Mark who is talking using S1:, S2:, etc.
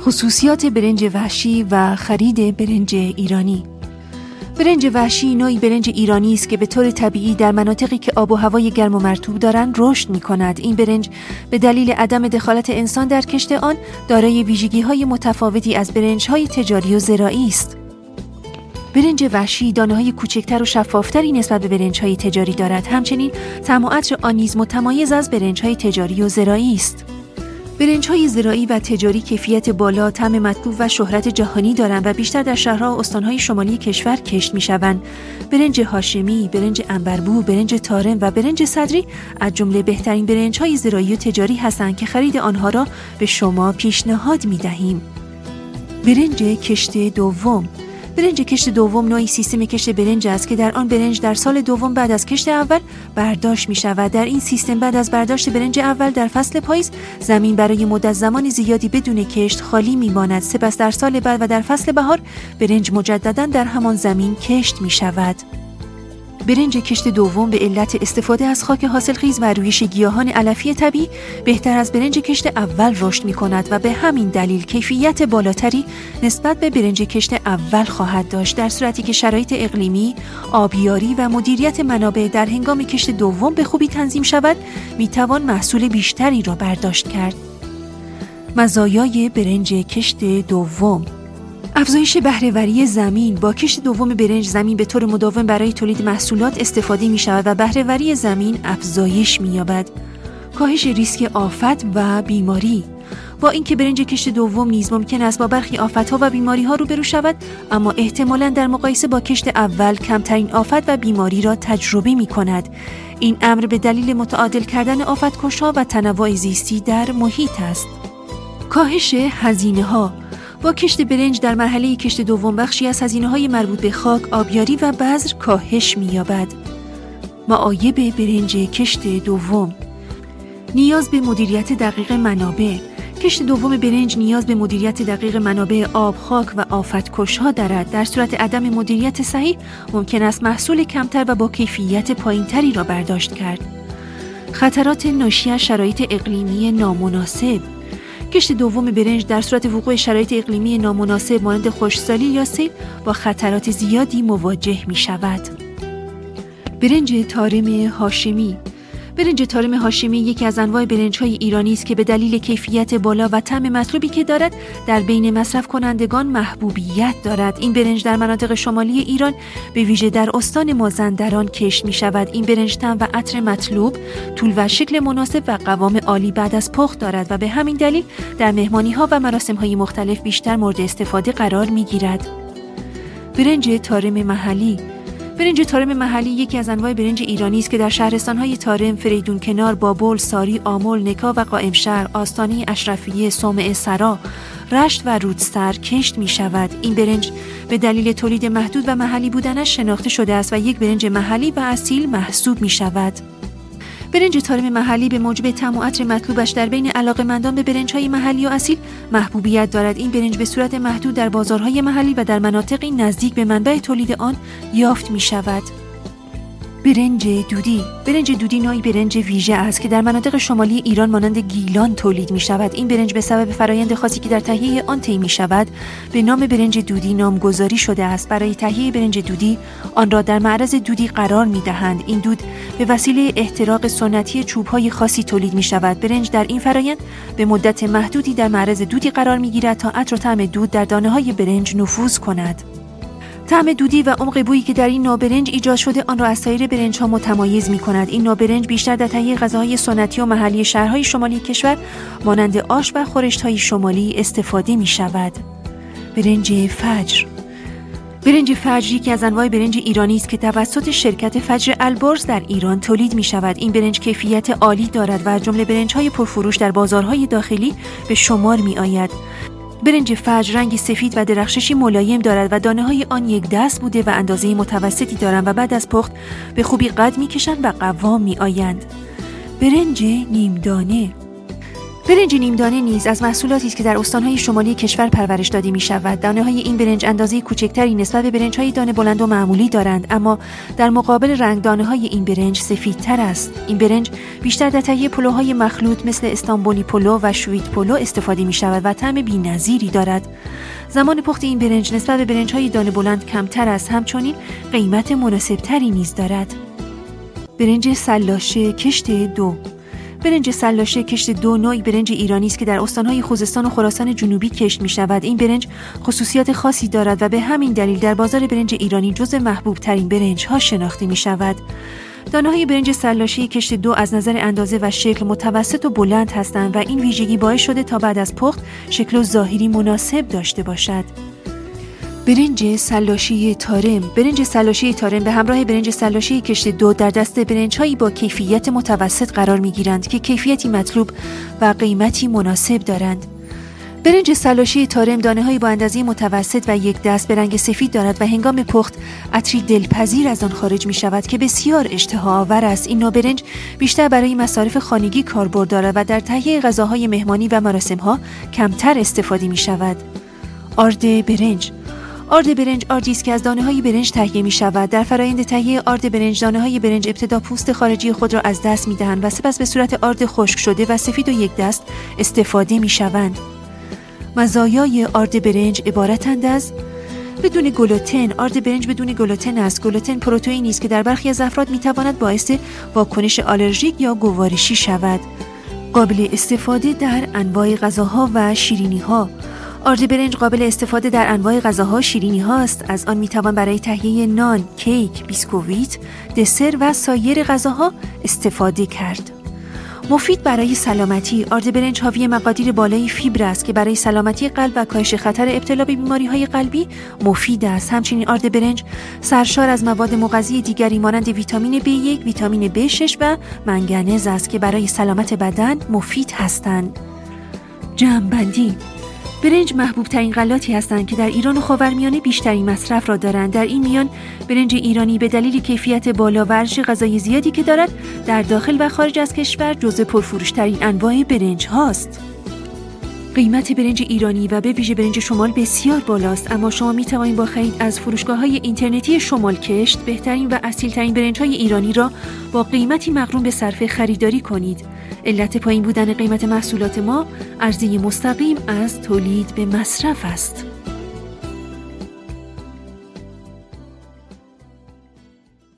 S1: خصوصیات برنج وحشی و خرید برنج ایرانی. برنج وحشی نوعی برنج ایرانی است که به طور طبیعی در مناطقی که آب و هوای گرم و مرطوب دارند رشد می‌کند. این برنج به دلیل عدم دخالت انسان در کشت آن دارای ویژگی‌های متفاوتی از برنج‌های تجاری و زراعی است. برنج وحشی دانه‌های کوچکتر و شفافتری نسبت به برنج‌های تجاری دارد. همچنین طعم و عطر آن نیز متمایز از برنج‌های تجاری و زراعی است. برنج‌های زراعی و تجاری کیفیت بالا، طعم مطلوب و شهرت جهانی دارند و بیشتر در شهرها و استان‌های شمالی کشور کشت می‌شوند. برنج هاشمی، برنج عنبربو، برنج تارم و برنج صدری از جمله بهترین برنج‌های زراعی و تجاری هستند که خرید آنها را به شما پیشنهاد می‌دهیم. برنج کشت دوم. برنج کشت دوم نوعی سیستم کشت برنج است که در آن برنج در سال دوم بعد از کشت اول برداشت می شود. در این سیستم بعد از برداشت برنج اول در فصل پاییز زمین برای مدت زمان زیادی بدون کشت خالی می ماند. سپس در سال بعد و در فصل بهار برنج مجددا در همان زمین کشت می شود. برنج کشت دوم به علت استفاده از خاک حاصلخیز و رویش گیاهان علفی طبیعی بهتر از برنج کشت اول رشد می کند و به همین دلیل کیفیت بالاتری نسبت به برنج کشت اول خواهد داشت، در صورتی که شرایط اقلیمی، آبیاری و مدیریت منابع در هنگام کشت دوم به خوبی تنظیم شود، می توان محصول بیشتری را برداشت کرد. مزایای برنج کشت دوم: افزایش بهره‌وری زمین. با کشت دوم برنج زمین به طور مداوم برای تولید محصولات استفاده می شود و بهره‌وری زمین افزایش می یابد. کاهش ریسک آفت و بیماری. با اینکه برنج کشت دوم نیز ممکن است با برخی آفت‌ها و بیماری‌ها روبرو شود، اما احتمالاً در مقایسه با کشت اول کمترین آفت و بیماری را تجربه می کند. این امر به دلیل متعادل کردن آفت‌کش‌ها و تنوع زیستی در محیط است. کاهش هزینه‌ها. با کشت برنج در مرحله کشت دوم بخشی از هزینه‌های مربوط به خاک، آبیاری و بذر کاهش می‌یابد. معایب برنج کشت دوم: نیاز به مدیریت دقیق منابع. کشت دوم برنج نیاز به مدیریت دقیق منابع آب، خاک و آفت‌کش‌ها دارد. در صورت عدم مدیریت صحیح ممکن است محصول کمتر و با کیفیت پایین‌تری را برداشت کرد. خطرات ناشی از شرایط اقلیمی نامناسب. کشت دوم برنج در صورت وقوع شرایط اقلیمی نامناسب مانند خشکسالی یا سیل با خطرات زیادی مواجه می شود. برنج تارم هاشمی. برنج تارم هاشمی یکی از انواع برنج‌های ایرانی است که به دلیل کیفیت بالا و طعم مطلوبی که دارد در بین مصرف کنندگان محبوبیت دارد. این برنج در مناطق شمالی ایران به ویژه در استان مازندران کشت می شود. این برنج طعم و عطر مطلوب، طول و شکل مناسب و قوام عالی بعد از پخت دارد و به همین دلیل در مهمانی‌ها و مراسم‌های مختلف بیشتر مورد استفاده قرار می‌گیرد. برنج تارم محلی. برنج تارم محلی یکی از انواع برنج ایرانی است که در شهرستان‌های تارم، فریدون کنار، بابل، ساری، آمل، نکا و قائمشهر، آستانه اشرفیه، صومعه سرا، رشت و رودسر کشت می شود. این برنج به دلیل تولید محدود و محلی بودنش شناخته شده است و یک برنج محلی و اصیل محسوب می شود. برنج تارم محلی به موجب طعم و عطر مطلوبش در بین علاقه‌مندان به برنج‌های محلی و اصیل محبوبیت دارد. این برنج به صورت محدود در بازارهای محلی و در مناطقی نزدیک به منبع تولید آن یافت می شود. برنج دودی. برنج دودی نوعی برنج ویژه است که در مناطق شمالی ایران مانند گیلان تولید می شود. این برنج به سبب فرایند خاصی که در تهیه آن طی می شود به نام برنج دودی نامگذاری شده است. برای تهیه برنج دودی آن را در معرض دودی قرار می دهند. این دود به وسیله احتراق سنتی چوب‌های خاصی تولید می شود. برنج در این فرایند به مدت محدودی در معرض دودی قرار می گیرد تا عطر و طعم دود در دانه‌های برنج نفوذ کند. طعم دودی و عمق بویی که در این نوع برنج ایجاد شده آن را از سایر برنج‌ها متمایز می‌کند. این نوع برنج بیشتر در تهیه غذاهای سنتی و محلی شهرهای شمالی کشور مانند آش و خورشت‌های شمالی استفاده می‌شود. برنج فجر. برنج فجر یکی از انواع برنج ایرانی است که توسط شرکت فجر البرز در ایران تولید می‌شود. این برنج کیفیت عالی دارد و از جمله برنج‌های پرفروش در بازارهای داخلی به شمار می‌آید. برنج فجر رنگ سفید و درخششی ملایم دارد و دانه‌های آن یک دست بوده و اندازه متوسطی دارند و بعد از پخت به خوبی قد می‌کشند و قوام می‌آیند. برنج نیم دانه. برنج نیمدانه نیز از محصولاتی است که در استان‌های شمالی کشور پرورش داده می‌شود. دانه‌های این برنج اندازه کوچکتری نسبت به برنج‌های دانه بلند و معمولی دارند، اما در مقابل رنگ دانه‌های این برنج سفیدتر است. این برنج بیشتر در تهیه پلوهای مخلوط مثل استانبولی پلو و شویت پلو استفاده می‌شود و طعم بی‌نظیری دارد. زمان پخت این برنج نسبت به برنج‌های دانه بلند کمتر است، همچنین قیمت مناسب‌تری نیز دارد. برنج سلاشه کشت 2. برنج سلاشه کشت 2 نوعی برنج ایرانی است که در استان‌های خوزستان و خراسان جنوبی کشت می‌شود. این برنج خصوصیات خاصی دارد و به همین دلیل در بازار برنج ایرانی جزو محبوب‌ترین برنج‌ها شناخته می‌شود. دانه‌های برنج سلاشه کشت 2 از نظر اندازه و شکل متوسط و بلند هستند و این ویژگی باعث شده تا بعد از پخت شکل و ظاهری مناسب داشته باشد. برنج سلاشه تارم. برنج سلاشه تارم به همراه برنج سلاشه کشت 2 در دست برنج‌هایی با کیفیت متوسط قرار می‌گیرند که کیفیتی مطلوب و قیمتی مناسب دارند. برنج سلاشه تارم دانه‌هایی با اندازه متوسط و یک دست به رنگ سفید دارد و هنگام پخت عطری دلپذیر از آن خارج می‌شود که بسیار اشتهاآور است. این نوع برنج بیشتر برای مصارف خانگی کاربرد دارد و در تهیه غذاهای مهمانی و مراسم‌ها کمتر استفاده می‌شود. آرد برنج. آرد برنج آردی است که از دانه‌های برنج تهیه می‌شود. در فرآیند تهیه آرد برنج دانه‌های برنج ابتدا پوست خارجی خود را از دست می‌دهند و سپس به صورت آرد خشک شده و سفید و یک دست استفاده می‌شوند. مزایای آرد برنج عبارتند از بدون گلوتن. آرد برنج بدون گلوتن است. گلوتن پروتئینی است که در برخی از افراد می‌تواند باعث واکنش آلرژیک یا گوارشی شود. قابل استفاده در انواع غذاها و شیرینی‌ها. آرد برنج قابل استفاده در انواع غذاها و شیرینی‌ها است. از آن می‌توان برای تهیه نان، کیک، بیسکویت، دسر و سایر غذاها استفاده کرد. مفید برای سلامتی. آرد برنج حاوی مقادیر بالای فیبر است که برای سلامتی قلب و کاهش خطر ابتلا به بیماری‌های قلبی مفید است. همچنین آرد برنج سرشار از مواد مغذی دیگری مانند ویتامین B1، ویتامین B6 و منگنز است که برای سلامت بدن مفید هستند. جمع‌بندی: برنج محبوب ترین غلاتی هستند که در ایران و خاورمیانه بیشترین مصرف را دارند. در این میان برنج ایرانی به دلیل کیفیت بالا و ارزش غذایی زیادی که دارد در داخل و خارج از کشور جزو پرفروش‌ترین انواع برنج هاست. قیمت برنج ایرانی و به ویژه برنج شمال بسیار بالاست، اما شما می توانید با خرید از فروشگاه‌های اینترنتی شمال کشت بهترین و اصیل‌ترین برنج‌های ایرانی را با قیمتی مقرون به صرفه خریداری کنید. علت پایین بودن قیمت محصولات ما عرضه مستقیم از تولید به مصرف است.